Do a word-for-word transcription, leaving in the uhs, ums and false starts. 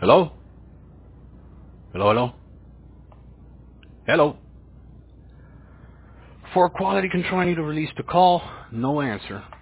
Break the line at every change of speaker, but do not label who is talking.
Hello? Hello, hello? Hello? For quality control, I need to release the call. No answer.